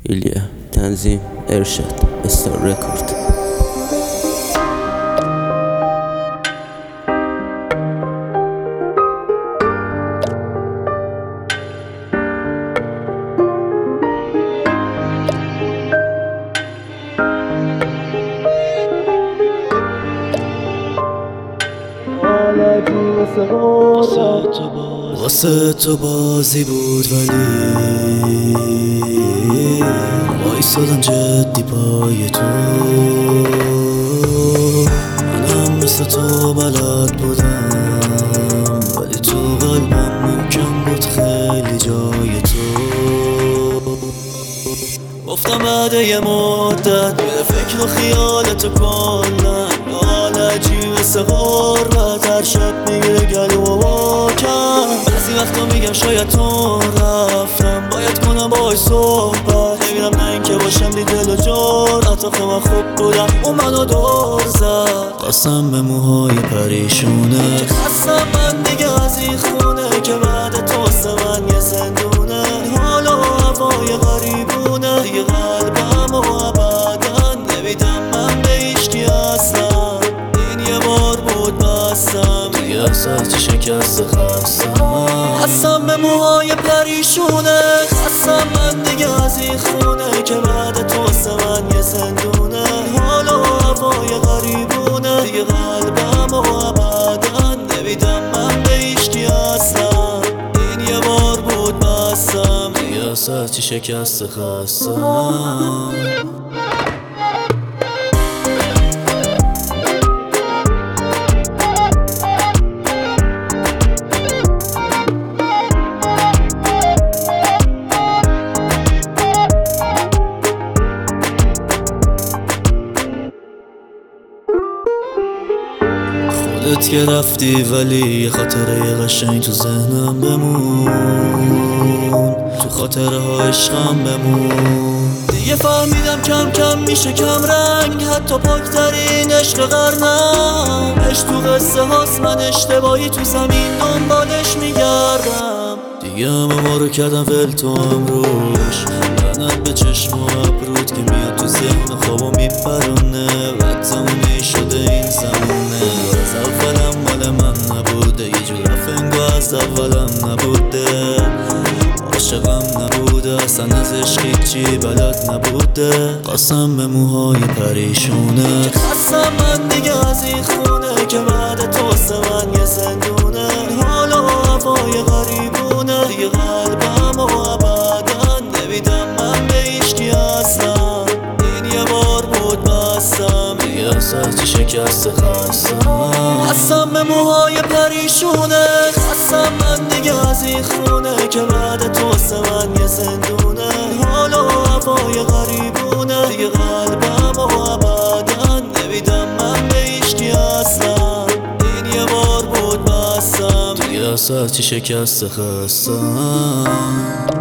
ایلیا تنظیم ارشاد استار رکورد. واسه تو بازی بود ولی وایسادم جدی پای تو. منم مثل تو بلد بودم ولی تو قلبم محکم بود خیلی جای تو. گفتم بعد یه مدت میره فکر و خیالتو کلن حال عجیب مثل غربت هر شب میگیره گلو و واکن. بعضی وقتا میگم شاید تو رفتم باید کنم باهاش صحبت نمیرم نه اینکه باشم بی دل و جرأت آخه من خوب بودم اون منو دور زد. قسم به موهای پریشونه خستم من دیگه از این خونه که بعد تو واسه من یه زندونه. حال و هوای غریبونه دیگه قلبم و ابدا نمیدم من به هیچکی اصلا. این یه بار بود بستم دیگه احساس شکست خستم به موهای پریشونه. خستم من دیگه از این خونه که بعد تو واسه من یه زندونه. حال و هوای غریبونه دیگه قلبم و ابدا نمیدم من به هیچکی اصلا. این یه بار بود بستم دیگه احساس شکست خستم. خودت که رفتی ولی یه خاطره قشنگ تو ذهنم بمون. تو خاطره ها عشقم بمون. دیگه فهمیدم کم کم میشه کم رنگ حتی پاکترین عشق قرنم. عشق تو قصه هاست من اشتباهی تو زمین دنبالش میگردم. دیگه همه ما رو کردم ول تو امروش. لعنت به چشم و ابرود که میاد تو ذهن خوابو میپرونه. وقت زمونه شده این زمونه. از اولم مال من نبوده یه جور افنگو از اولم نبوده. عاشقم نبوده اصلا از عشق هیچی بلد نبوده. قسم به موهای پریشونه خستم من دیگه از این خونه که بعد تو واسه من یه زندونه. حال و هوای غریبونه دیگه قلبم و ابدا نمیدم من به هیچکی اصلا. این یه بار بود بستم دیگه احساس شکست خستم به موهای پریشونه. خستم من دیگه از این خونه که بعد تو واسه من یه زندونه. حال و هوای غریبونه دیگه قلبم و ابدا نمیدم من به هیچکی اصلا. این یه بار بود بستم دیگه احساس شکست خستم.